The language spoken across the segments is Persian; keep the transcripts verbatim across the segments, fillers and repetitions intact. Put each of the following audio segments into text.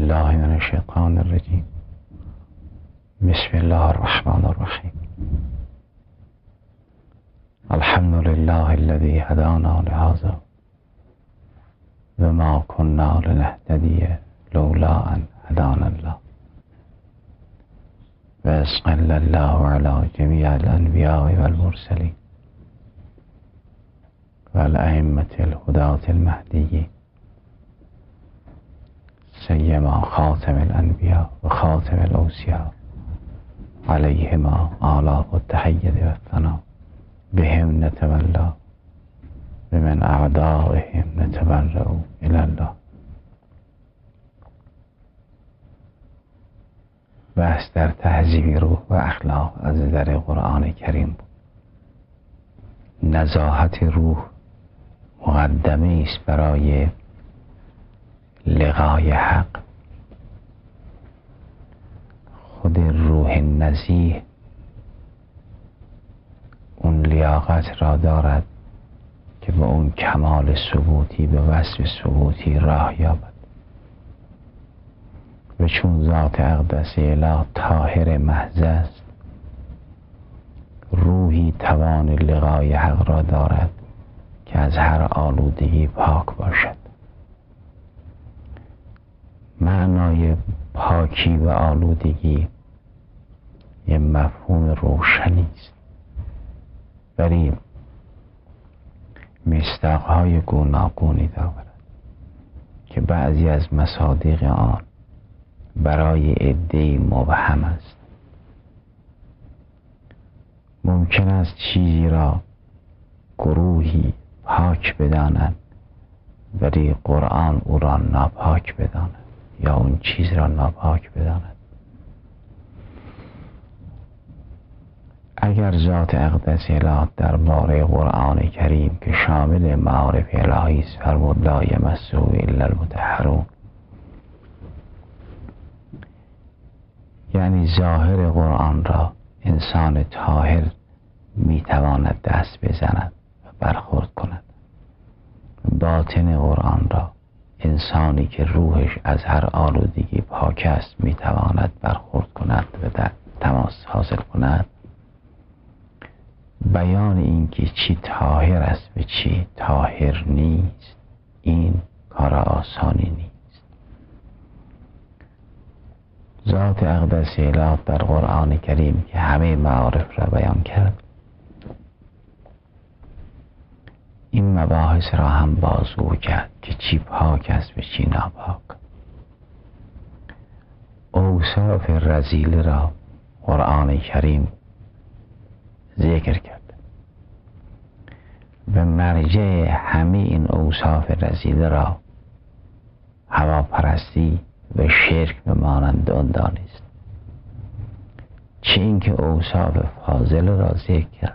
بالله من الشیطان الرجیم. بسم الله الرحمن الرحیم. الحمد لله الذي هدانا لهذا وما كنا لنهتدي لولا ان هدانا الله. وأسأل الله على جميع الأنبياء والمرسلين والأئمة الهداة المهديين، سيما خاتم الأنبياء وخاتم الأوصياء عليهما آلاء التحية والثناء. بهم نتولى ومن أعدائهم نتبرأ إلى الله. بحث در تهذیب روح و اخلاق از نظر قرآن کریم بود. نزاهت روح مقدمه است برای لقای حق. خود روح نزیه اون لیاقت را دارد که به اون کمال ثبوتی به وصف ثبوتی راه یابد. و چون ذات اقدس اله طاهر محض است، روحی توان لقای حق را دارد که از هر آلودگی پاک باشد. معنای پاکی و آلودگی یه مفهوم روشنی است، ولی مصداق‌های گوناگونی دارد که بعضی از مصادیق آن برای عده‌ای مبهم است. ممکن است چیزی را گروهی پاک بدانند ولی قرآن او را ناپاک بداند یا اون چیز را ناپاک بداند. اگر ذات اقدس اله درباره قرآن کریم که شامل معارف الهی است فرمود لا یمسه الا المطهرون، یعنی ظاهر قرآن را انسان طاهر میتواند دست بزند و برخورد کند. باطن قرآن را انسانی که روحش از هر آلودگی پاک است میتواند برخورد کند و در تماس حاصل کند. بیان این که چی طاهر است و چی طاهر نیست این کار آسانی نیست. ذات اقدس اله در قرآن کریم که همه معارف را بیان کرد، این مباحث را هم بازگو کرد که چی پاک است و چی ناپاک. اوصاف رذیل را قرآن کریم ذکر کرد و مرجع همه این اوصاف رذیل را هواپرستی و شرک به مانند آن دانست. چه اینکه اوصاف فاضل را ذکر کرد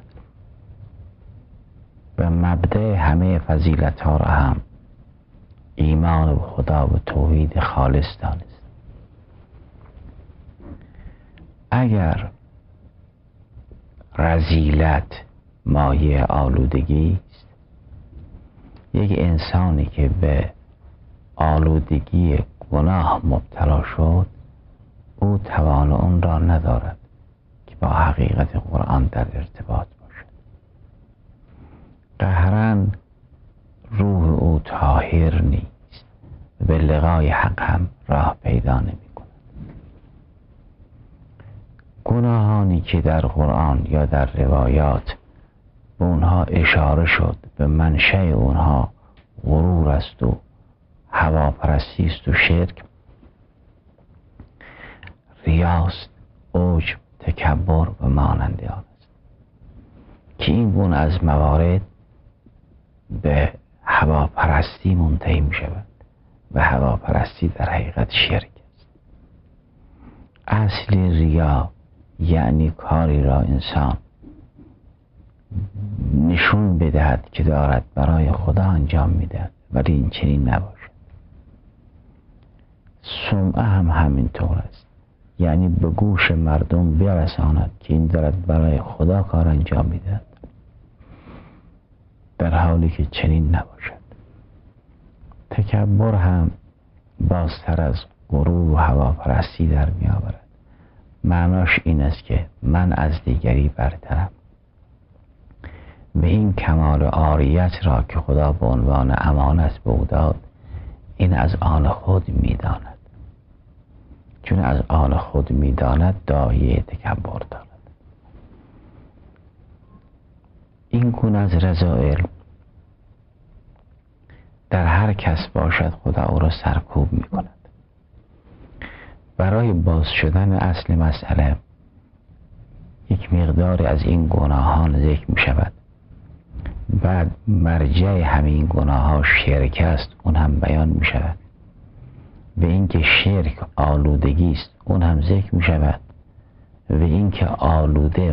و مبدأ همه فضیلت ها را هم ایمان به خدا و توحید خالص دانست. اگر رذیلت مایه آلودگی است، یک انسانی که به آلودگی گناه مبتلا شد او توان اون را ندارد که با حقیقت قرآن در ارتباط باشد. قهراً روح او طاهر نیست و به لقای حق هم راه پیدا نمی کند. گناهانی که در قرآن یا در روایات به اونها اشاره شد به منشأ اونها غرور است و هواپرستی است و شرک، ریاست، عجب، تکبر و مانند آن است که این گونه از موارد به هواپرستی منتهی می شود و هواپرستی در حقیقت شرک است. اصل ریا یعنی کاری را انسان نشون بدهد که دارد برای خدا انجام میدهد ولی این چنین نباشد. سمعه هم همینطور است، یعنی به گوش مردم برساند که این دارد برای خدا کار انجام میدهد در حالی که چنین نباشد. تکبر هم بازتر از غرور و هواپرستی در می آورد. معناش این است که من از دیگری برترم و این کمال عاریت را که خدا به عنوان امانت به او داد، این از آن خود می داند. چون از آن خود می داند داعیه تکبر دارد. این گونه از رذائل در هر کس باشد خدا او را سرکوب می کند. برای باز شدن اصل مسئله یک مقداری از این گناهان ذکر می شود. بعد مرجع همین گناه ها شرک است، اون هم بیان می شود. و اینکه شرک آلودگی است، اون هم ذکر می شود. و اینکه آلوده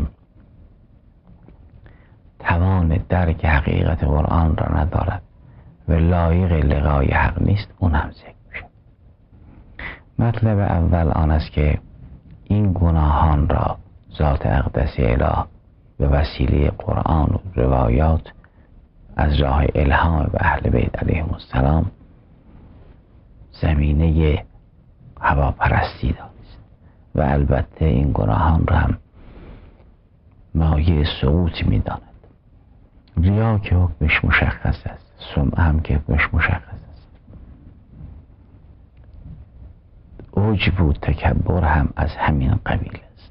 توان درک حقیقت قرآن را ندارد و لایق لقای حق نیست، اون هم ذکر می شود. مطلب اول آن است که این گناهان را ذات اقدس اله به وسیله قرآن و روایات از راه الهام به اهل بیت علیهم السلام زمینه هواپرستی دانست و البته این گناهان را هم مایه سقوط می داند. ریا که حکمش مشخص است، سمعه هم که حکمش مشخص است. عجب و تکبر هم از همین قبیل است.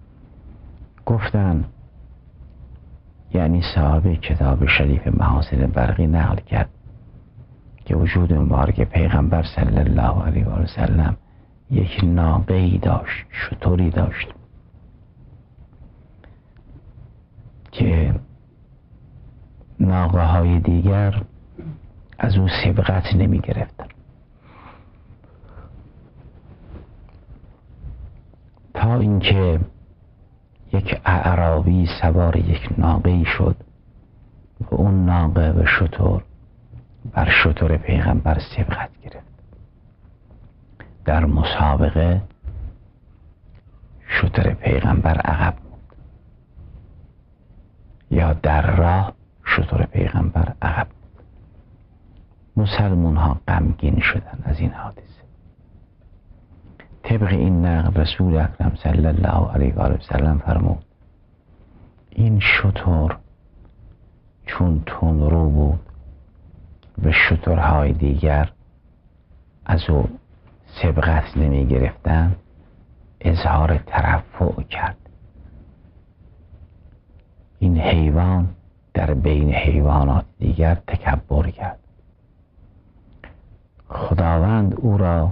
گفتن یعنی صاحب کتاب شریف محاسن برقی نقل کرد که وجود مبارک پیغمبر صلی الله علیه و سلم یک ناقه‌ای داشت، شتری داشت که ناقه های دیگر از او سبقت نمی گرفتن. تا اینکه یک اعرابی سوار یک ناقه‌ای شد و اون ناقه و شتر بر شتر پیغمبر سبقت گرفت. در مسابقه شتر پیغمبر عقب بود یا در راه شتر پیغمبر عقب بود. مسلمون ها غمگین شدن از این حادثه. طبق این نقل رسول اکرم صلی الله علیه و سلم فرمود این شتر چون تون رو بود و شترهای دیگر از او سبقت نمی گرفتن، اظهار ترفع کرد. این حیوان در بین حیوانات دیگر تکبر کرد. خداوند او را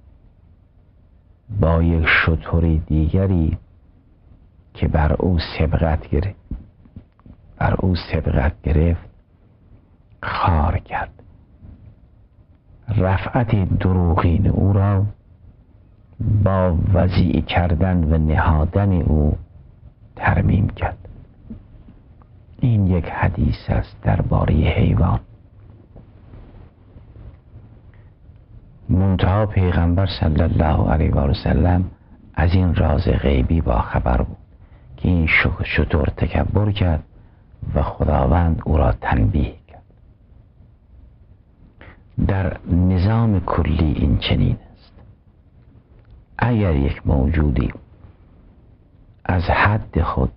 با یک شتری دیگری که بر او سبقت گرفت بر او سبقت گرفت خار کرد. رفعت دروغین او را با وضیع کردن و نهادن او ترمیم کرد. این یک حدیث است درباره حیوان. منتها پیغمبر صلی الله علیه و سلم از این راز غیبی با خبر بود که این شتر تکبر کرد و خداوند او را تنبیه کرد. در نظام کلی این چنین است. اگر یک موجودی از حد خود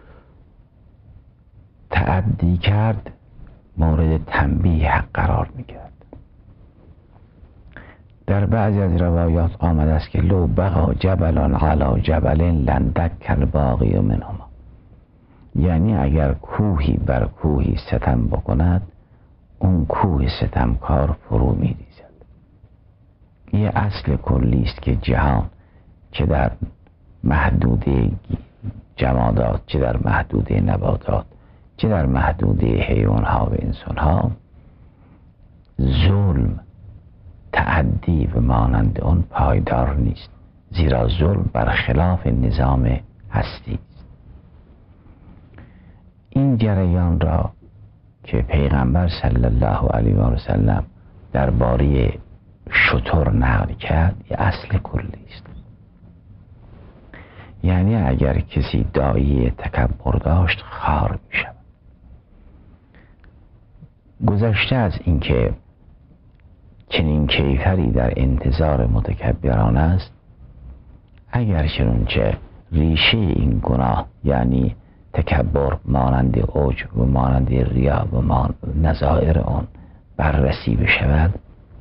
تعدی کرد، مورد تنبیه قرار می گیرد. در بعضی از روایات آمده است که لو بقا جبلان علی جبل لندک الباقی منهما، یعنی اگر کوهی بر کوهی ستم بکند، اون کوه ستمکار فرو می ریزد. یه اصل کلی است که جهان چه در محدوده جمادات، چه در محدوده نباتات، چه در محدوده حیوانها و انسانها، ظلم، تعدی و مانند اون پایدار نیست، زیرا ظلم برخلاف نظام هستی است. این جریان را که پیغمبر صلی الله علیه و سلم درباره شتر نقل کرد، یه اصل کلی است. یعنی اگر کسی داعی تکبر داشت خار می شود. گذشته از اینکه چنین کیفری در انتظار متکبران است، اگر چنانچه ریشه این گناه یعنی تکبر مانند عجب و مانند ریا و نظائر آن بررسی بشود،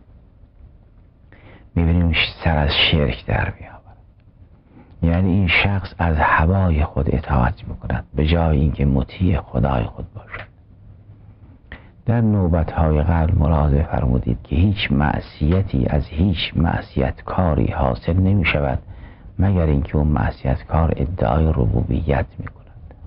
میبینیم سر از شرک در میآورد. یعنی این شخص از هوای خود اطاعت میکند به جای اینکه مطیع خدای خود باشد. در نوبت‌های قبل ملاحظه فرمودید که هیچ معصیتی از هیچ معصیت کاری حاصل نمی شود مگر اینکه اون معصیت کار ادعای ربوبیت می کند.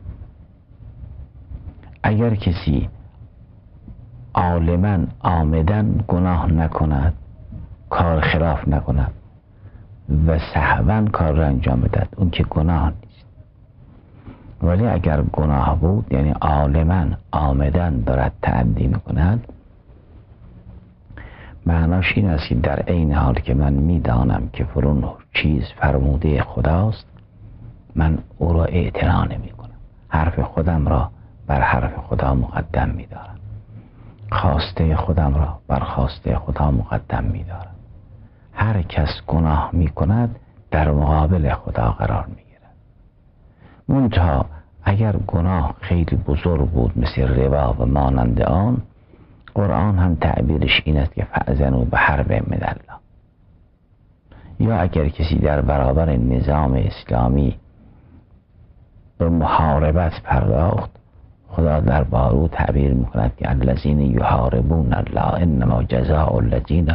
اگر کسی عالماً عامداً گناه نکند، کار خلاف نکند و سهواً کار را انجام بدهد، اون که گناه نیست. ولی اگر گناه بود یعنی عالماً عامداً دارد تعدی میکند، معناش این است که در عین حال که من میدانم که فلان چیز فرموده خداست، من او را اعتنا نمی کنم، حرف خودم را بر حرف خدا مقدم میدارم، خواسته خودم را بر خواسته خدا مقدم میدارم. هر کس گناه میکند در مقابل خدا قرار میگیرد. منتها اگر گناه خیلی بزرگ بود مثل ربا و مانند آن، قرآن هم تعبیرش این است که فأذنوا بحرب من الله. یا اگر کسی در برابر نظام اسلامی به محاربت پرداخت، خدا در بارو تعبیر میکند که الذین یحاربون الله انما جزاء الذین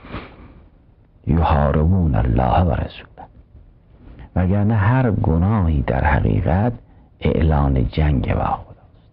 یحاربون الله و رسوله. وگرنه هر گناهی در حقیقت اعلان جنگ با خداست.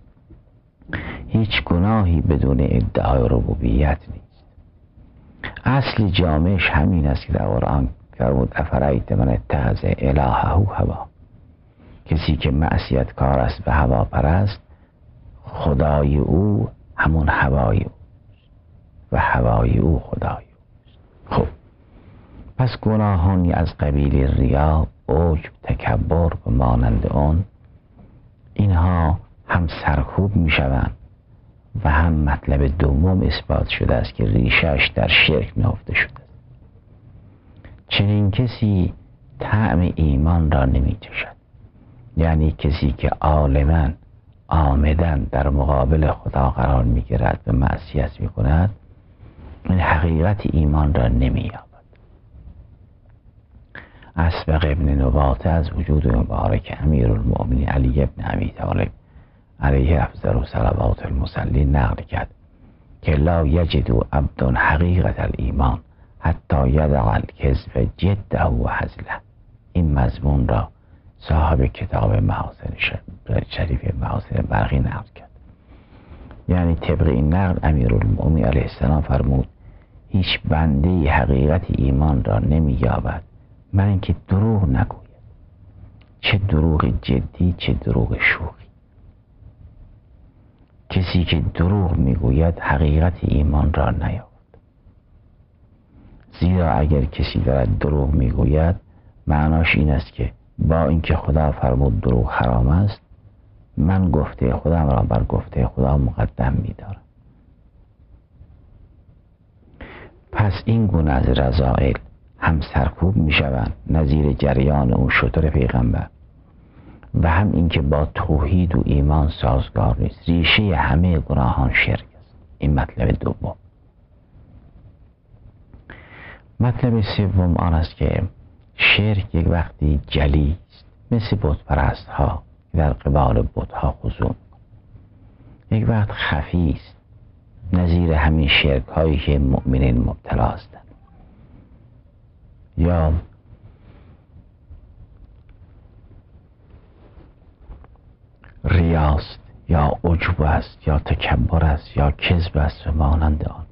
هیچ گناهی بدون ادعای ربوبیت نیست. اصل جامعش همین است که در قرآن فرمود افرایت من اتخذ الهه هوا. کسی که معصیت کار است و هوا پرست، خدای او همون هوای او و هوای او خدای او. خب پس گناهانی از قبیل ریا، عجب، تکبر و مانند آن، اینها هم سرکوب می شوند و هم مطلب دوم اثبات شده است که ریشش در شرک نهفته شده است. چنین کسی طعم ایمان را نمی چشد. یعنی کسی که عالماً عامداً در مقابل خدا قرار می گیرد و معصیت می کند، این حقیقت ایمان را نمی یابد. اسبق ابن نباته از وجود مبارک امیر المؤمنین علی ابن ابی طالب علیه افضل و صلوات المصلی نقل کرد که لا یجد عبد حقیقت الایمان حتی یدع الکذب جده و هزله. این مضمون را صاحب کتاب محاسن شریف محاسن برقی نقل کرد. یعنی طبق این نقل امیرالمؤمنین علیه السلام فرمود هیچ بنده حقیقت ایمان را نمی یابد من اینکه دروغ نگوید، چه دروغ جدی چه دروغ شوخی. کسی که دروغ میگوید حقیقت ایمان را نیافت. زیرا اگر کسی دارد دروغ میگوید معناش این است که با اینکه خدا فرمود دروغ حرام است، من گفته خودم را بر گفته خدا مقدم میدارم. پس این گونه از رذائل هم سرکوب می شوند نظیر جریان اون شتر پیغمبر و هم اینکه با توحید و ایمان سازگار نیست. ریشه همه گناهان شرک است. این مطلب دوم. مطلب سوم آن است که شرک یک وقتی جلی است، مثل بت پرست ها در قبال بت ها خضوع، یک وقت خفی است، نظیر همین شرک هایی که مؤمنین مبتلا هستند. یا ریاست یا عجب است یا تکبر است یا کذب است و مانند آن.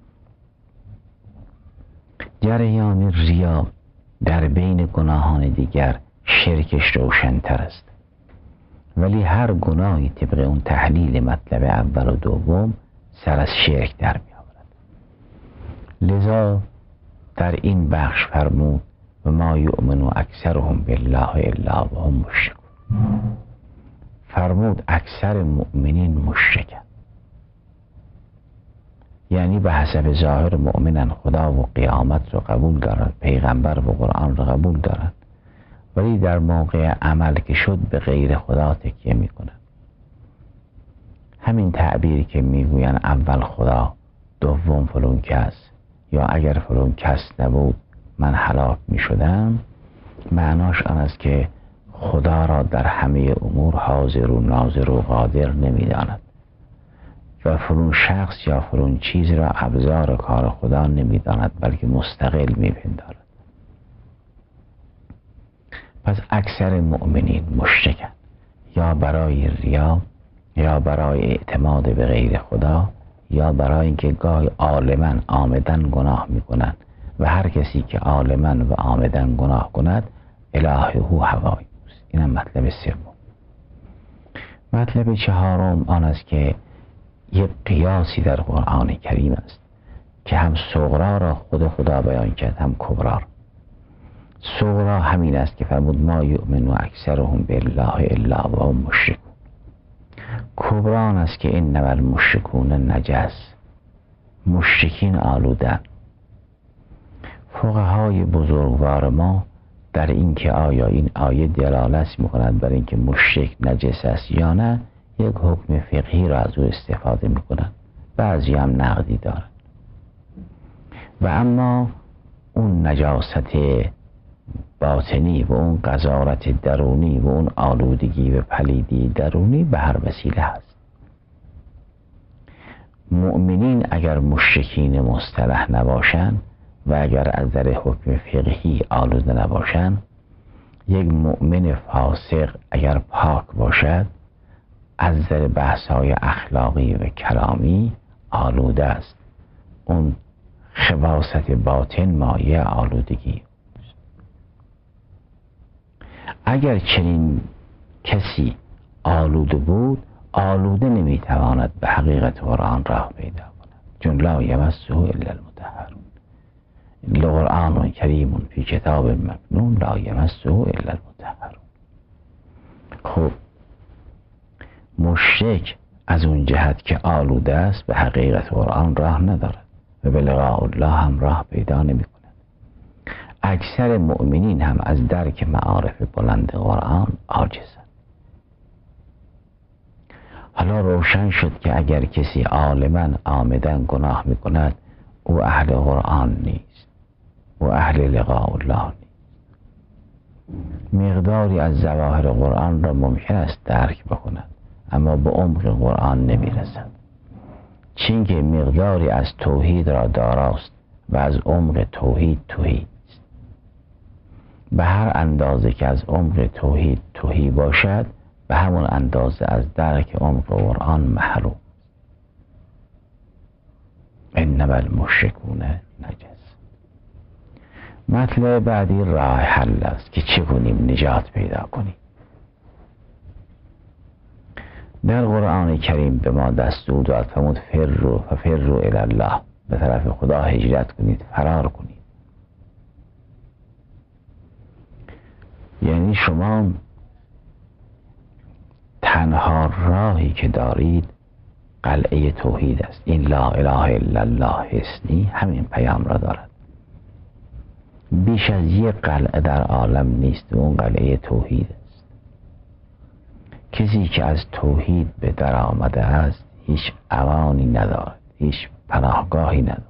جریان ریا در بین گناهان دیگر شرکش روشن‌تر است، ولی هر گناهی طبق اون تحلیل مطلب اول و دوم سر از شرک در می آورد. لذا در این بخش فرمود و ما یؤمن اکثرهم بالله الا وهم مشرکون. فرمود اکثر مؤمنین مشرکند. یعنی به حسب ظاهر مؤمنن، خدا و قیامت رو قبول دارن، پیغمبر و قرآن رو قبول دارن، ولی در موقع عمل که شد به غیر خدا تکیه میکنن. همین تعبیری که میگوین اول خدا دوم فلان کس، یا اگر فلان کس نبود من هلاک میشدم، معناش آن است که خدا را در همه امور حاضر و ناظر و قادر نمیداند و فلان شخص یا فلان چیز را ابزار کار خدا نمیداند، بلکه مستقل میپندارد. پس اکثر مؤمنین مشرکند، یا برای ریا، یا برای اعتماد به غیر خدا، یا برای اینکه گاهی عالماً عامداً گناه میکنند و هر کسی که عالماً و عامداً گناه کند الهه هوای اوست. اینم مطلب سوم. مطلب چهارم آن است که یک قیاسی در قرآن کریم است که هم صغرا را خود خدا بیان کرد، هم کبرا را. صغرا همین است که فرمود ما یؤمن و اکثرهم بالله الا و هم مشرکون. کبرا آن است که انما المشرکون نجس، مشرکین آلودن. فقهای بزرگوار ما در این که آیا این آیه دلالت می‌کند بر اینکه مشرک نجس است یا نه، یک حکم فقهی را از او استفاده می‌کنند، بعضی هم نقدی دارند. و اما اون نجاست باطنی و اون قذارت درونی و اون آلودگی و پلیدی درونی به هر وسیله هست. مؤمنین اگر مشرکین مصطلح نباشند و اگر از در حکم فقهی آلوده نباشند، یک مؤمن فاسق اگر پاک باشد از در بحث‌های اخلاقی و کلامی آلوده است. اون خباثت باطن مایه آلودگی. اگر چنین کسی آلوده بود، آلوده نمیتواند به حقیقت قرآن راه پیدا کند، چون لا یمسه الا المطهرون. القرآن کریم فی کتاب مکنون لا یمسه الا المطهرون. خب مشرک از اون جهت که آلوده است به حقیقت قرآن راه ندارد و به لقاء الله هم راه پیدا نمی کند. اکثر مؤمنین هم از درک معارف بلند قرآن عاجزند. حالا روشن شد که اگر کسی عالماً عامداً گناه می کند، او اهل قرآن نیست، او اهل لقاء الله نیست. مقداری از ظواهر قرآن را ممکن است درک بکند، اما به عمق قرآن نمی رسد. چون که مقداری از توحید را داراست و از عمق توحید توحید است. به هر اندازه که از عمق توحید توحید باشد، به همون اندازه از درک عمق قرآن محروم. انما المشرکون نجس. مطلب بعدی راه حل است که چه کنیم نجات پیدا کنیم. در قرآن کریم به ما دستور داد فرمود فروا ففروا الی الله، به طرف خدا هجرت کنید، فرار کنید. یعنی شما تنها راهی که دارید قلعه توحید است. این لا اله الا الله حسنی همین پیام را دارد. بیش از یک قلعه در عالم نیست و اون قلعه توحید است. کسی که از توحید به در آمده است هیچ اوانی ندارد، هیچ پناهگاهی ندارد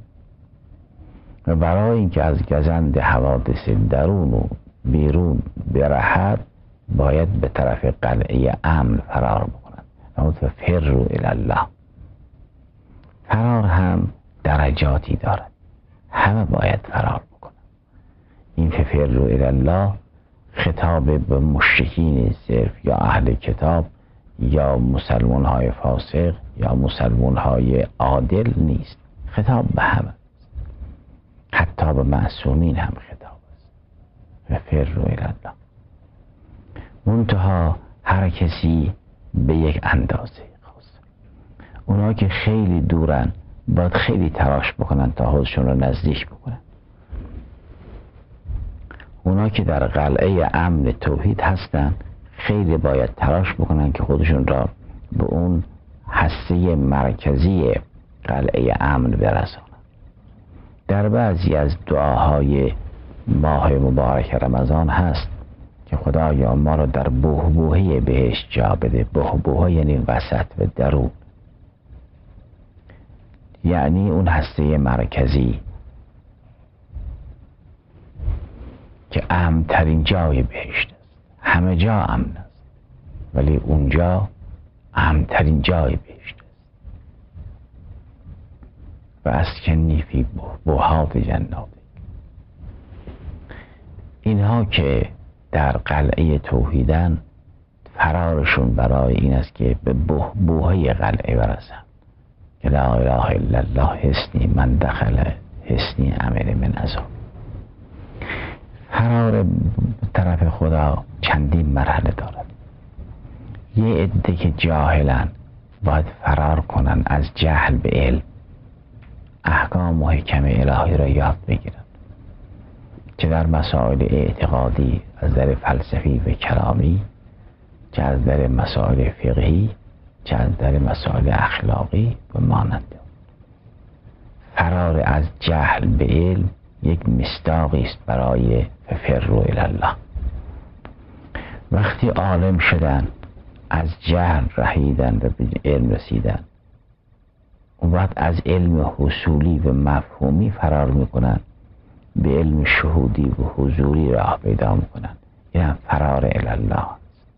و برای اینکه از گزند حوادث درون و بیرون برهد باید به طرف قلعه امن فرار بکند. اما فروا الی الله. فرار هم درجاتی دارد، همه باید فرار بکنند. این فروا الی الله خطاب به مشرکین صرف یا اهل کتاب یا مسلمان های فاسق یا مسلمان های عادل نیست، خطاب به همه، حتی به معصومین هم خطاب است. و فروا الی الله. منتها هر کسی به یک اندازه خاص. اونا که خیلی دورن باید خیلی تلاش بکنن تا خودشون رو نزدیک بکنن. اونا که در قلعه امن توحید هستن خیلی باید تلاش بکنن که خودشون را به اون هسته مرکزی قلعه امن برساند. در بعضی از دعاهای ماه مبارک رمضان هست که خدایا ما رو در بحبوحه بهشت جا بده. بحبوحه یعنی وسط و درون، یعنی اون هسته مرکزی که امن‌ترین جای بهشت است. همه جا امن است ولی اونجا امن‌ترین جای بهشت است. و اسکنی فی بحات جنات. اینها که در قلعه توحیدن، فرارشون برای این است که به بحبوحه قلعه برسن که لا اله الا الله حصنی من دخل حصنی امن من عذاب. فرار طرف خدا چندین مرحله دارد. یه عده که جاهلن باید فرار کنن از جهل به علم، احکام و حکم الهی را یاد بگیرن، چه در مسائل اعتقادی از در فلسفی و کلامی، چه از در مسائل فقهی، چه از در مسائل اخلاقی و مانند. فرار از جهل به علم یک مصداقی است برای ففروا الی الله. وقتی عالم شدن، از جهل رهیدن و به علم رسیدن، اون وقت از علم حصولی و مفهومی فرار میکنن، به علم شهودی و حضوری راه پیدا میکنن. یعنی فرار الی الله.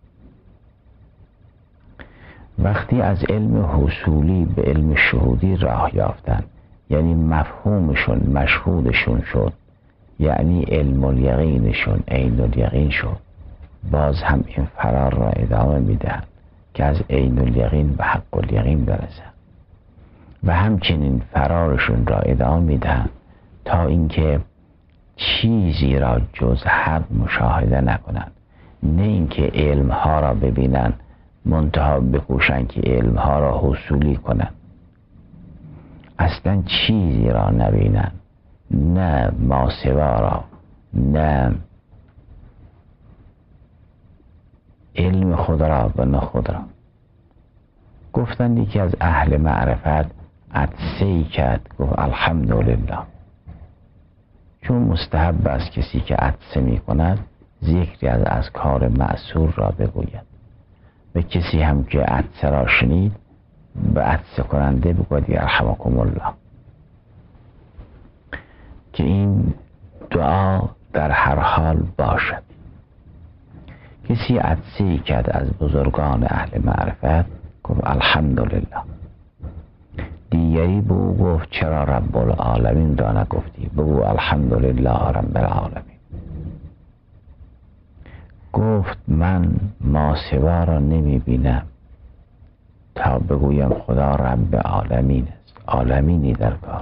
وقتی از علم حصولی به علم شهودی راه یافتن، یعنی مفهومشون مشهودشون شد، یعنی علم الیقینشون عین الیقین شد، باز هم این فرار را ادامه میدن که از عین الیقین به حق الیقین برسن. و همچنین فرارشون را ادامه میدن تا اینکه چیزی را جز حق مشاهده نکنن، نه اینکه علمها را ببینن منتها بکوشن که علمها را حصولی کنن، اصلا چیزی را نبینن، نه ماسوا را، نه علم خود را و نه خود را. گفتن یکی از اهل معرفت عطسه‌ای کرد، گفت الحمدلله، چون مستحب است کسی که عطسه می کند ذکری از اذکار مأثور را بگوید، و کسی هم که عطسه را شنید به عطسه کننده بگوید یرحمکم الله. که این دعا در هر حال باشد. کسی عطسه‌ای کرد از بزرگان اهل معرفت، گفت الحمدلله. دیگری به او گفت چرا رب العالمین را نگفتی؟ بگو الحمدلله رب العالمین. گفت من ماسوا را نمی بینم تا بگویم خدا رب عالمین است. عالمینی در کار.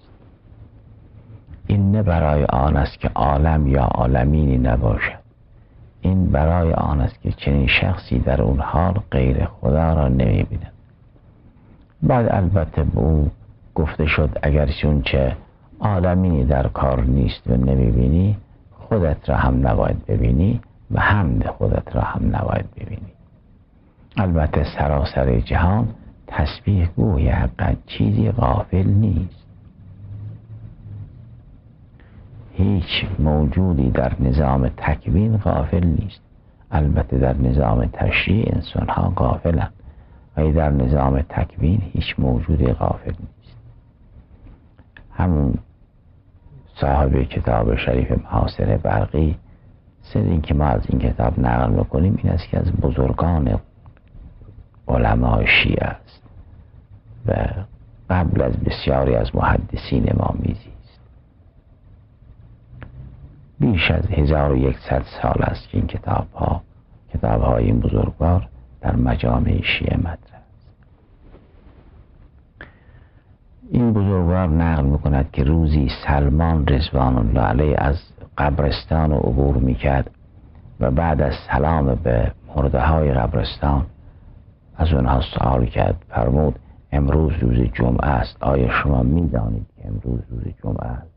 این نه برای آن است که عالم یا عالمینی نباشد، این برای آن است که چنین شخصی در اون حال غیر خدا را نمی بیند. بعد البته به او گفته شد اگر چون چه عالمینی در کار نیست و نمی بینی، خودت را هم نباید ببینی و حمد خودت را هم نباید ببینی. البته سراسر جهان تسبیح گوی حقا چیزی غافل نیست. هیچ موجودی در نظام تکوین غافل نیست. البته در نظام تشریع انسان ها غافلند، ولی در نظام تکوین هیچ موجودی غافل نیست. همون صاحب کتاب شریف محاصره برقی سر این که ما از این کتاب نقل میکنیم این است که از بزرگان علمای شیعه است و قبل از بسیاری از محدثین امامیزی است. بیش از هزار و یکصد سال است که این کتاب ها کتاب های این بزرگوار در مجامع شیعه مطرح است. این بزرگوار نقل میکند که روزی سلمان رضوان الله علیه از قبرستان عبور میکرد و بعد از سلام به مرده های قبرستان از اونها سوال کرد. فرمود امروز روز جمعه است، آیا شما میدانید که امروز روز جمعه است؟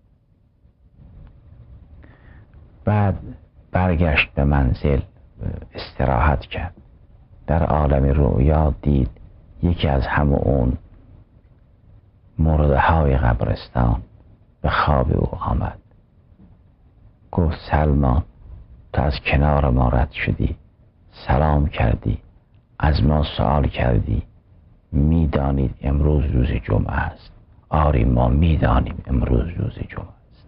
بعد برگشت به منزل استراحت کرد. در عالم رؤیا دید یکی از همه اون مرده های قبرستان به خواب او آمد. گفت سلمان، تو از کنار ما رد شدی، سلام کردی، از ما سوال کردی، میدانید امروز روز جمعه است؟ آری ما میدانیم امروز روز جمعه است.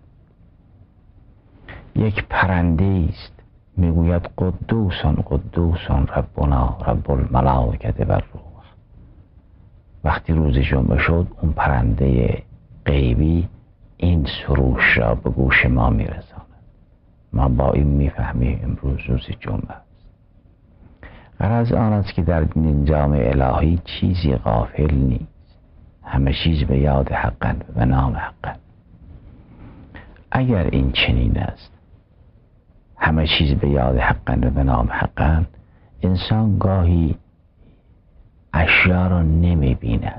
یک پرنده است میگوید قدوسون قدوسون ربنا رب الملائکه و الروح. وقتی روز جمعه شد اون پرنده غیبی این سروش را به گوش ما میرساند. ما با این میفهمیم امروز روز جمعه است. غرض آن است که در نظام الهی چیزی غافل نیست، همه چیز به یاد حقن و به نام حقن. اگر این چنین است، همه چیز به یاد حقن و به نام حقن، انسان گاهی اشیا را نمی بیند،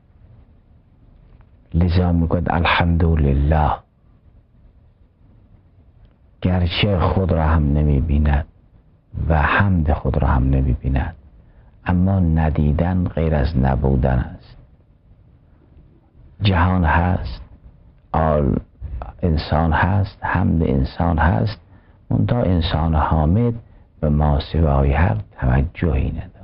لذا میگوید الحمدلله، گرچه خود را هم نمی بیند و حمد خود را هم نمی بیند، اما ندیدن غیر از نبودن است. جهان هست، آل انسان هست، حمد انسان هست، منتها انسان حامد به ما سوای حق توجهی ندارد.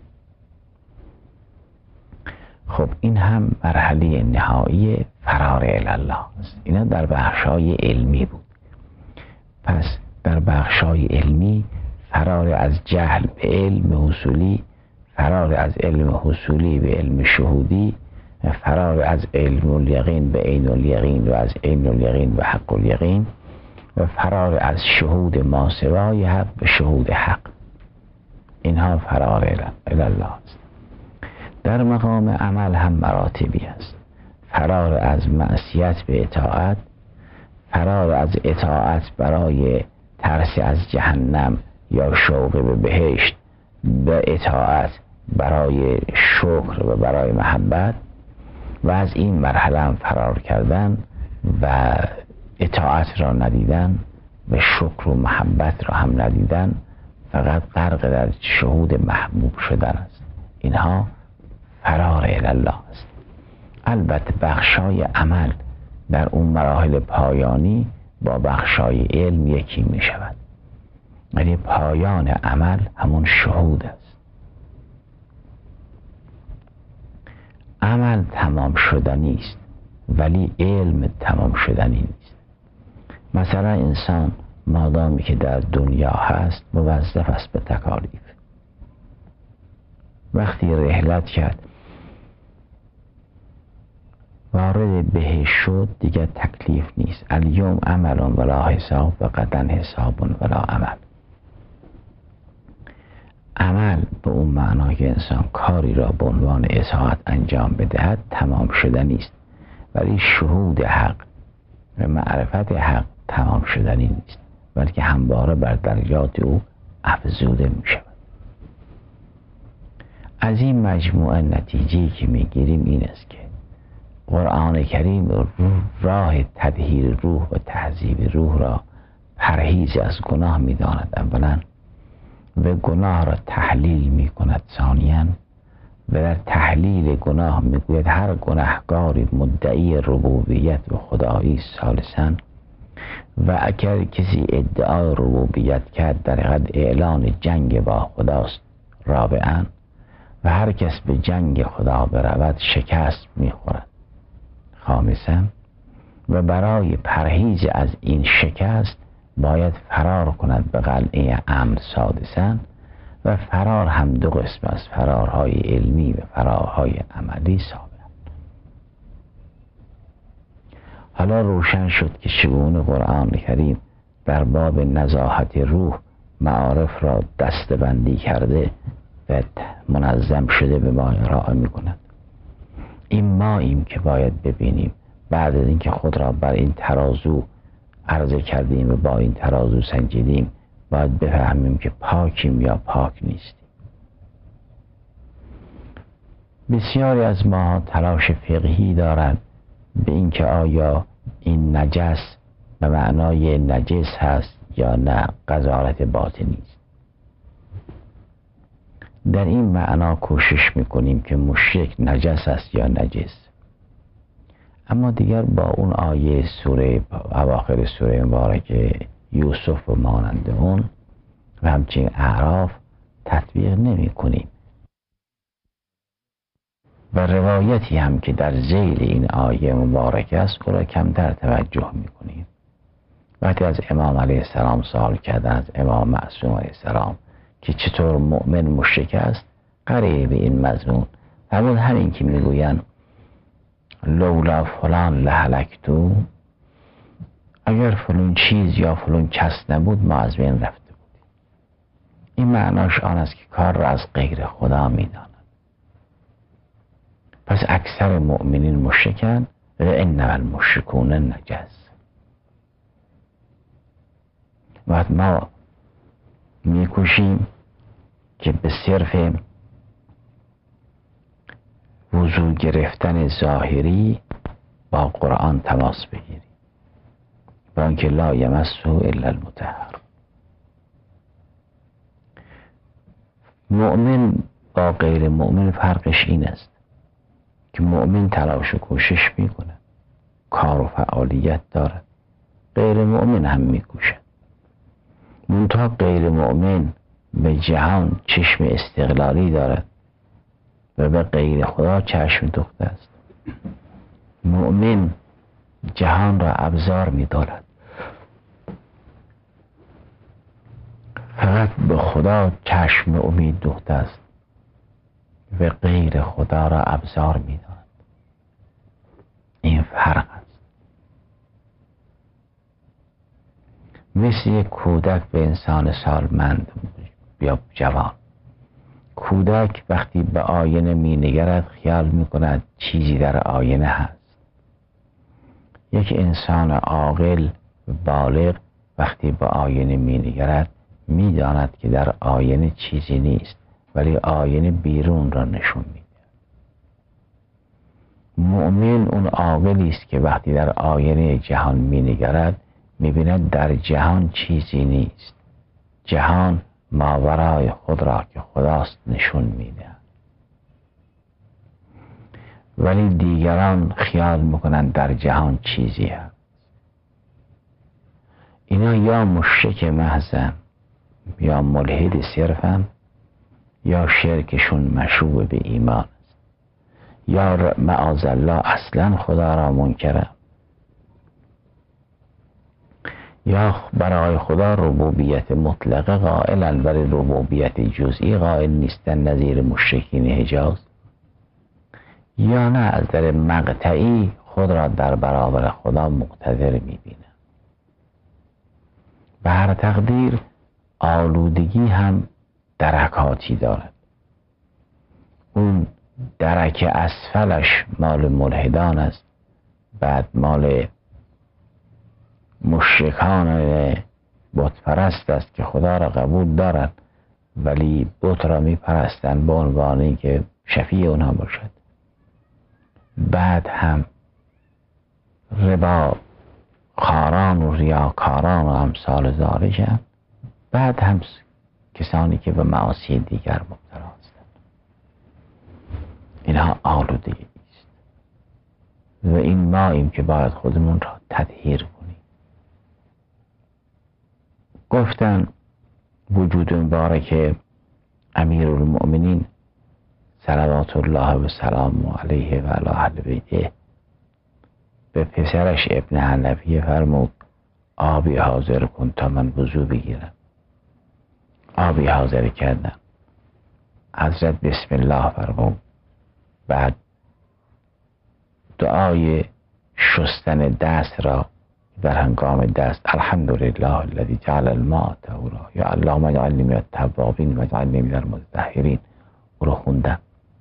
خب این هم مرحله نهایی فرار الله است. اینا در بخشای علمی بود. پس در بخشای علمی فرار از جهل به علم حصولی، فرار از علم حصولی به علم شهودی، فرار از علم الیقین به عین الیقین و از عین الیقین به حق الیقین، و فرار از شهود ماسوای حق به شهود حق. اینها فرار الله است. در مقام عمل هم مراتبی است. فرار از معصیت به اطاعت، فرار از اطاعت برای ترس از جهنم یا شوق به بهشت به اطاعت برای شکر و برای محبت، و از این مرحله هم فرار کردن و اطاعت را ندیدن و شکر و محبت را هم ندیدن، فقط غرق در شهود محبوب شدن است. اینها فرار الله است. البته بخشای عمل در اون مراحل پایانی با بخشای علم یکی می شود، ولی پایان عمل همون شهود است. عمل تمام شدنی است ولی علم تمام شدنی نیست. مثلا انسان مادامی که در دنیا هست موظف است به تکالیف. وقتی رحلت کرد وارد بهشت شد دیگه تکلیف نیست. الیوم عمل ولا حساب و غدا حساب ولا عمل. عمل به اون معنا که انسان کاری را به عنوان اطاعت انجام بدهد تمام شدنی است، ولی شهود حق و معرفت حق تمام شدنی نیست، بلکه همواره بر درجات او افزوده می شود. از این مجموعه نتیجه‌ای که می گیریم این است که قرآن کریم راه تطهیر روح و تهذیب روح را پرهیز از گناه می داند اولا، و گناه را تحلیل می کند ثانیاً، و در تحلیل گناه می گوید هر گناهکاری مدعی ربوبیت و خدایی ثالثاً، و اگر کسی ادعای ربوبیت کرد در حقیقت اعلان جنگ با خداست رابعاً، و هر کس به جنگ خدا برود شکست می خورد خامساً، و برای پرهیز از این شکست باید فرار کند به قلعه امن سادساً، و فرار هم دو قسم است، فرارهای علمی و فرارهای عملی سابقاً. حالا روشن شد که چگونه قرآن کریم در باب نزاهت روح معارف را دسته‌بندی کرده و منظم شده به ما ارائه می کند. این ماییم که باید ببینیم بعد از اینکه خود را بر این ترازو عرضه کردیم و با این ترازو سنجیدیم، باید بفهمیم که پاکیم یا پاک نیستیم. بسیاری از ما تلاش فقهی دارند به اینکه آیا این نجس به معنای نجس هست یا نه قذارت باطنی است. در این معنا کوشش میکنیم که مشرک نجس است یا نجس. اما دیگر با اون آیه سوره اواخر سوره مبارکه یوسف و مانند اون و همچنین اعراف تطبیق نمی کنیم و روایتی هم که در ذیل این آیه مبارکه است او را کمتر توجه می کنیم. وقتی از امام علیه السلام سوال کردن، از امام معصوم علیه السلام، که چطور مؤمن مشرک است، قریب به این مضمون فرمود همین که میگویند لولا فلان لهلکتو، اگر فلان چیز یا فلان کس نبود ما از بین رفته بودیم. این معناش آن است که کار را از غیر خدا میداند. پس اکثر مؤمنین مشرکند و انما المشرکون نجس. وقت ما میکوشیم که به صرف وضو گرفتن ظاهری با قرآن تماس بگیریم، با اینکه لا یمسه الا المطهر. مؤمن با غیر مؤمن فرقش این است که مؤمن تلاش و کوشش میکنه، کار و فعالیت داره، غیر مؤمن هم میکوشه. منتها غیر مؤمن به جهان چشم استقلالی دارد و به غیر خدا چشم دوخته است. مؤمن جهان را ابزار می‌دارد، فقط به خدا چشم امید دوخته است و غیر خدا را ابزار می‌دارد. این فرق است. مثل یک کودک به انسان سالمند یا جوان. کودک وقتی به آینه می نگرد خیال می کند چیزی در آینه هست. یک انسان عاقل بالغ وقتی به آینه می نگرد می داند که در آینه چیزی نیست، ولی آینه بیرون را نشون می دهد. مؤمن اون عاقلی است که وقتی در آینه جهان می نگرد می بیند در جهان چیزی نیست. جهان ماورای خود را که خداست نشون میده، ولی دیگران خیال میکنند در جهان چیزی هست. اینا یا مشرک محضن یا ملحد صرفن، یا شرکشون مشروب به ایمان است، یا معاذالله اصلا خدا را منکرن، یا برای خدا ربوبیت مطلقه قائلن ولی ربوبیت جزئی قائل نیستن، نظیر مشرکین حجاز، یا نه از در مقطعی خود را در برابر خدا مقتدر میبینن. به هر تقدیر آلودگی هم درکاتی دارد. اون درک اسفلش مال ملحدان است، بعد مال مشرکان بت پرست است که خدا را قبول دارند ولی بت را می پرستند به عنوانی که شفیع اونها باشد. بعد هم ربا خاران و ریاکاران و امثال ذالک هم، بعد هم کسانی که به معاصی دیگر مبتلا هستند. اینها آلودگی است و این ماییم که باید خودمون را تطهیر کنیم. گفتن وجود مبارک امیرالمؤمنین صلوات الله و سلام علیه و علی اهل بیته به پسرش ابن حنفیه فرمود آبی حاضر کن تا من وضو بگیرم. آبی حاضر کردم. حضرت بسم الله فرمود. بعد دعای شستن دست را در هنگام دست الحمدلله الذی جعل الماء طهورا یا اللهم اجعلنی من التوابین و اجعلنی من المتطهرین او رو خوندن.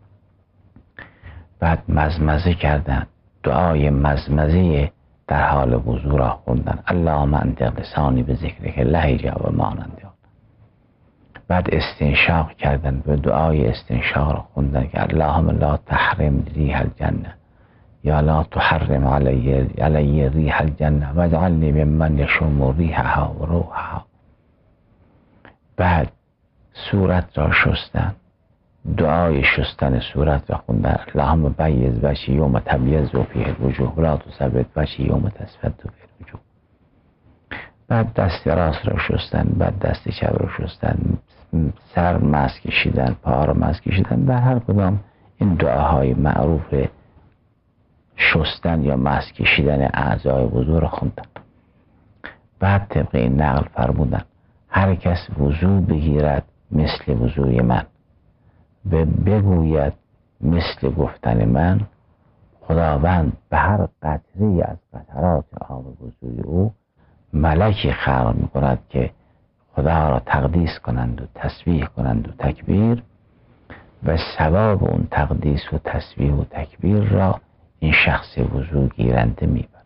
بعد مزمزه کردن، دعای مزمزه در حال وضو را خوندن. اللهم انطق لسانی به ذکرک لهجه و مانند آن. بعد استنشاق کردن و دعای استنشاق را خوندن که اللهم لا تحرم ریح الجنه یا لا تحرم علی علی ریح الجنه و اجعلنی ممن یشم ریحها و روحها. بعد صورت را شستن، دعای شستن صورت را خوندن، اللهم بیض وجهی یوم تبیض فیه الوجوه ولا تسود وجهی یوم تسود فیه الوجوه. بعد دست راست را شستن، بعد دست چپ را شستن، سر مس کشیدن، پا را مس کشیدن. در هر کدام این دعاهای معروف شستن یا مس کشیدن اعضای وضو را خوندن. بعد طبق این نقل فرمودن هر کس وضو بگیرد مثل وضوی من و بگوید مثل گفتن من، خداوند به هر قطره از قطرات آب وضوی او ملکی خلق می کند که خدا را تقدیس کنند و تسبیح کنند و تکبیر، و ثواب اون تقدیس و تسبیح و تکبیر را این شخص وضو گیرنده می برد.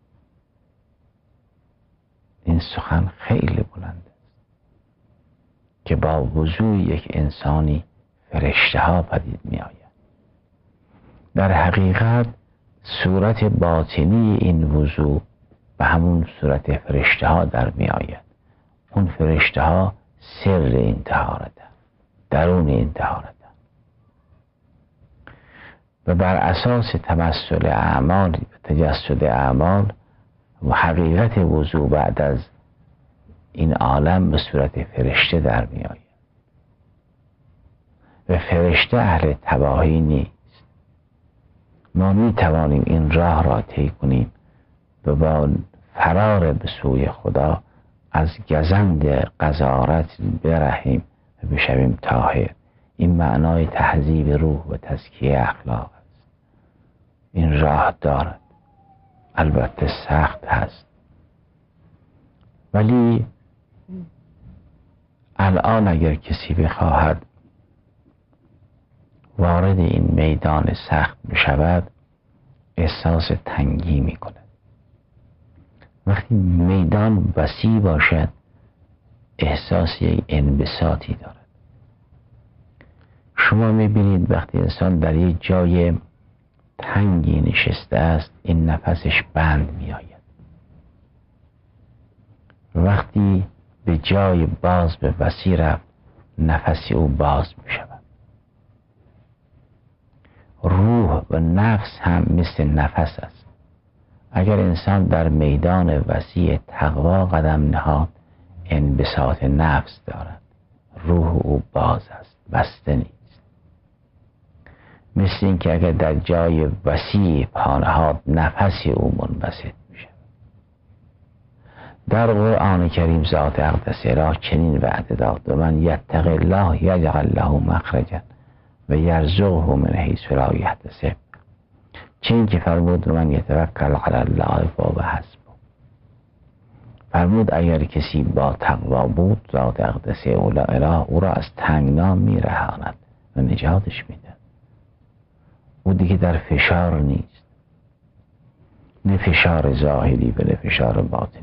این سخن خیلی بلند است که با وضوع یک انسانی فرشته ها پدید می آید. در حقیقت صورت باطنی این وضوع به همون صورت فرشته ها در می آید. اون فرشته ها سر این طهارت، درون این طهارت، و بر اساس تمثل اعمال و تجسد اعمال و حقیقت وضوع بعد از این عالم به صورت فرشته در می آید. و فرشته اهل تباهی نیست. ما می توانیم این راه را طی کنیم و با فرار به سوی خدا از گزند قذارت برهیم و بشویم طاهر. این معنای تهذیب روح و تزکیه اخلاق است. این راه دارد، البته سخت هست، ولی الان اگر کسی بخواهد وارد این میدان سخت بشود احساس تنگی می کند. وقتی میدان وسیع باشد احساس یک انبساطی دارد. شما می بینید وقتی انسان در یک جای تنگی نشسته است این نفسش بند می آید. وقتی به جای باز به وسیع رفت نفسی او باز می شود. روح و نفس هم مثل نفس است. اگر انسان در میدان وسیع تقوا قدم نهاد انبساط نفس دارد، روح او باز است، بسته نیست. مثل این که اگر در جای وسیع پا نهاد نفسی او منبسط میشه. در قرآن کریم ذات اقدسه را چنین وعده داد و من یتق الله یجعل له مخرجا و یرزقه من حیث لا یحتسب. چنین که فرمود و من یتوکل علی الله فهو حسبه. فرمود اگر کسی با تقوا بود ذات اقدسه اولا اله او را از تنگنا میرهاند و نجاتش میده. او دیگه در فشار نیست، نه فشار ظاهری و نه فشار باطنی.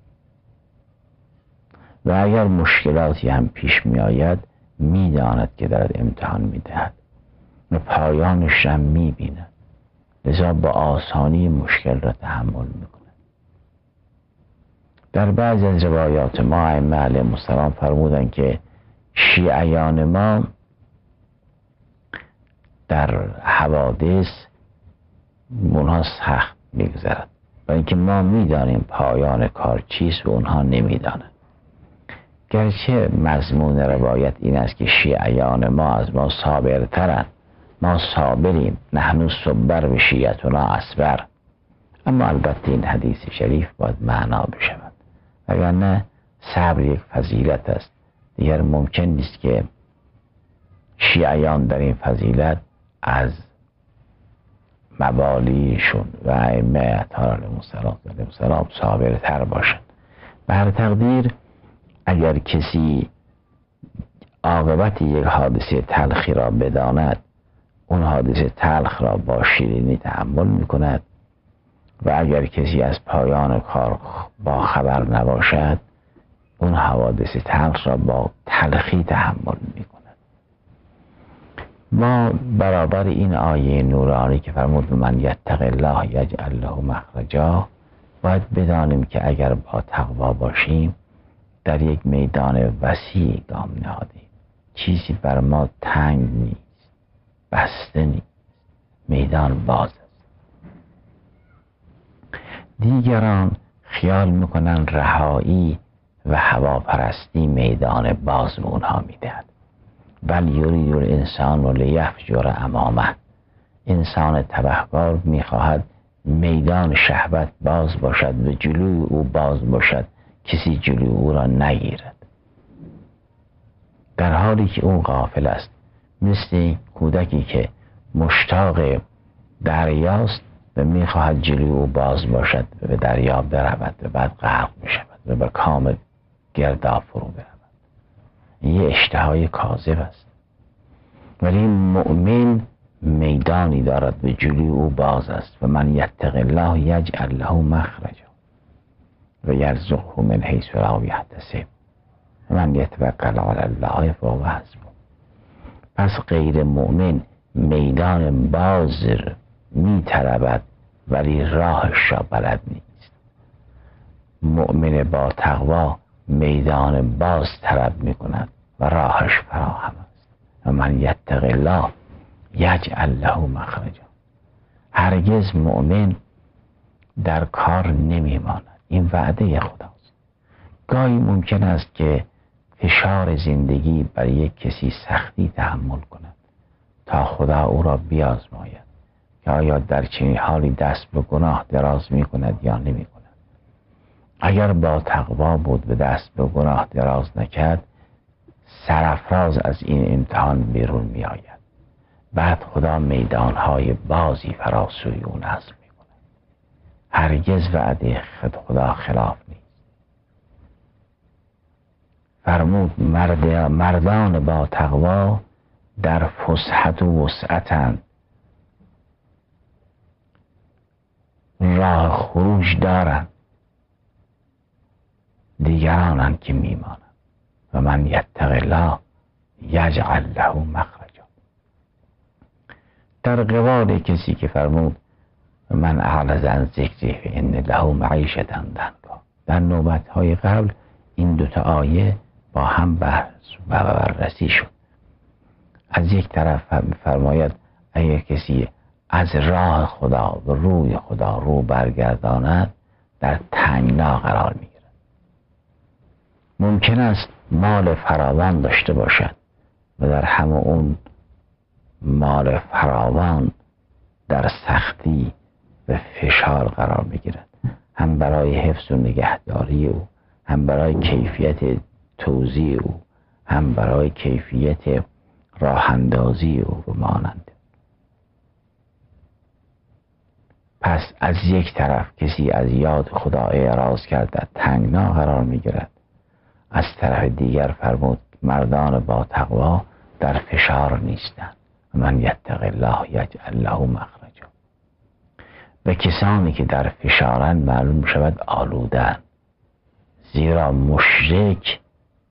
و اگر مشکلاتی هم پیش می آید می داند که دارد امتحان می دهد و پایانش هم می بیند، لذا با آسانی مشکل را تحمل می کند. در بعضی از روایات ما ائمه علیهم السلام فرمودند که شیعیان ما در حوادث اونها سخت میگذرد و اینکه ما میدانیم پایان کار چیست و اونها نمیدانند. گرچه مضمون روایت این است که شیعیان ما از ما صابرترند، ما صابریم، نحن صبر و شیعتنا اصبر، اما البته این حدیث شریف باید معنا بشود، وگرنه صبر یک فضیلت است. دیگر ممکن نیست که شیعیان در این فضیلت از مبالیشون و ائمه اطهار علیهم السلام صابرتر باشند. به هر تقدیر اگر کسی عاقبت یک حادثه تلخی را بداند اون حادثه تلخ را با شیرینی تحمل می کند و اگر کسی از پایان کار با خبر نباشد اون حوادث تلخ را با تلخی تحمل می کند. ما برابر این آیه نورانی که فرمود من یتق الله یجعل له مخرجا باید بدانیم که اگر با تقوا باشیم در یک میدان وسیع گام نهادیم. چیزی بر ما تنگ نیست، بسته نیست، میدان باز است. دیگران خیال میکنن رهایی و هواپرستی میدان باز به اونها میدهد. بل یرید الانسان لیفجر امامه. انسان تبهکار میخواهد میدان شهوت باز باشد و جلوی او باز باشد، کسی جلوی او را نگیرد، در حالی که او غافل است. مثل کودکی که مشتاق دریاست و میخواهد جلوی او باز باشد و به دریا برود و بعد غرق میشود و به کام گرداب فرو برود. یه اشتهای کاذب است. ولی مؤمن میدانی دارد و جلوی او باز است. و من یتق الله یجعل له مخرجا و یرزقه من حیث لا یحتسب و من یتوکل علی الله فهو حسبه. پس غیر مؤمن میدان باز می طلبد ولی راهش را بلد نیست. مؤمن با تقوا میدان باز طلب می کند و راهش فراهم است. و من یتق الله یجعل له مخرجا. هرگز مؤمن در کار نمی ماند. این وعده خداست. گاهی ممکن است که فشار زندگی برای یک کسی سختی تحمل کند تا خدا او را بیازماید که آیا در چنین حالی دست به گناه دراز می کند یا نمی کند. اگر با تقوا بود و دست به گناه دراز نکرد، سرافراز از این امتحان بیرون می آید. بعد خدا میدانهای بازی فراسوی او نصب می کند. هرگز وعده خدا خلاف نیست. فرمود مرد مردان با تقوا در فسحت و وسعتند، راه خروج دارند، دیگرانند که میمانند. و من یتق الله یجعل له مخرجا. در قبال کسی که فرمود من اعرض عن ذکری فان له معیشة ضنکا، در نوبت‌های قبل این دوتا آیه با هم بحث و بررسی شد. از یک طرف فرماید اگر کسی از راه خدا و روی خدا رو برگرداند در تنگنا قرار میگیرد. ممکن است مال فراوان داشته باشد و در همه اون مال فراوان در سختی و فشار قرار میگیرد، هم برای حفظ و نگهداری او، هم برای کیفیت توزیع او، هم برای کیفیت راه اندازی او و مانند. پس از یک طرف کسی از یاد خدا اعراض کرده تنگنا قرار میگیرد، از طرف دیگر فرمود مردان با تقوا در فشار نیستند. من یتق الله یجعل له مخرجا. و کسانی که در فشارند معلوم شود آلودند، زیرا مشرک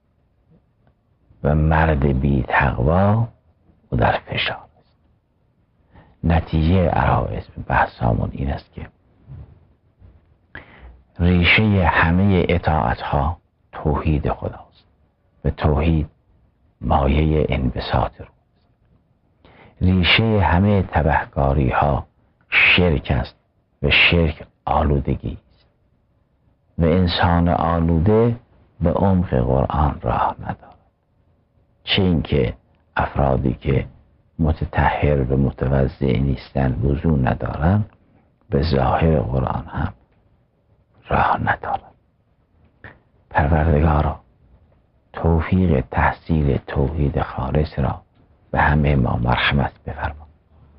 و مرد بی تقوا و در فشار است. نتیجه عرایض بحثامون این است که ریشه همه اطاعت ها توحید خداست و توحید مایه انبساط روست. ریشه همه تبهکاری ها شرک است و شرک آلودگی است و انسان آلوده به عمق قرآن راه ندارد. چه اینکه افرادی که متطهر و متوضع نیستند وضو ندارند، به ظاهر قرآن هم راه ندارند. پروردگارا توفیق تحصیل توحید خالص را به همه ما مرحمت بفرما.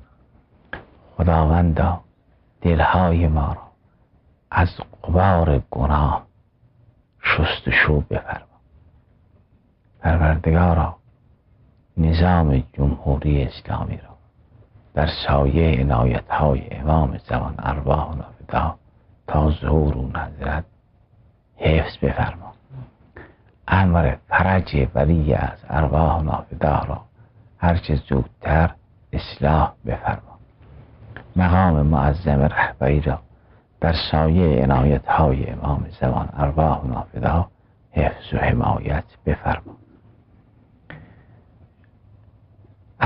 خداوندا دلهای ما را از غبار گناه شستشو بفرما. پروردگارا نظام جمهوری اسلامی را در سایه عنایت‌های امام زمان ارواحنا فدا تا ظهور و نظرت حفظ بفرما. امر فرج ولی از ارواحنا فدا را هرچه زودتر اصلاح بفرما. مقام معظم رهبری را در سایه عنایت‌های امام زمان ارواحنا فدا حفظ و حمایت بفرما.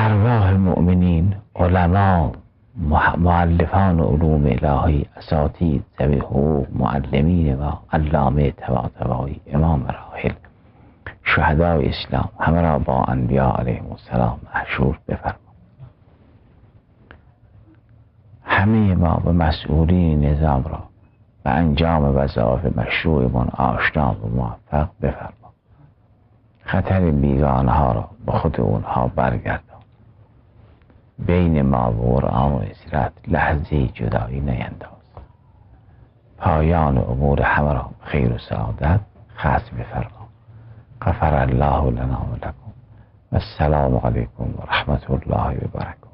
ارواح مؤمنین، علما، مؤلفان علوم الهی، اساتید، ذوی حقوق، معلمین ما، علامه طباطبایی، امام راحل، شهدای اسلام، همه را با انبیا علیهم السلام محشور بفرما. همه ما و مسئولین نظام را به انجام وظایف مشروعمان آشنا و موفق بفرما. خطر بیگانه ها را به خود اونها برگردان. بین ما و قرآن و سیرت لحظه جدایی نینداز. پایان امور همه را خیر و سعادت ختم بفرما. غفر الله لنا و لکم و السلام علیکم و رحمت الله و برکاته.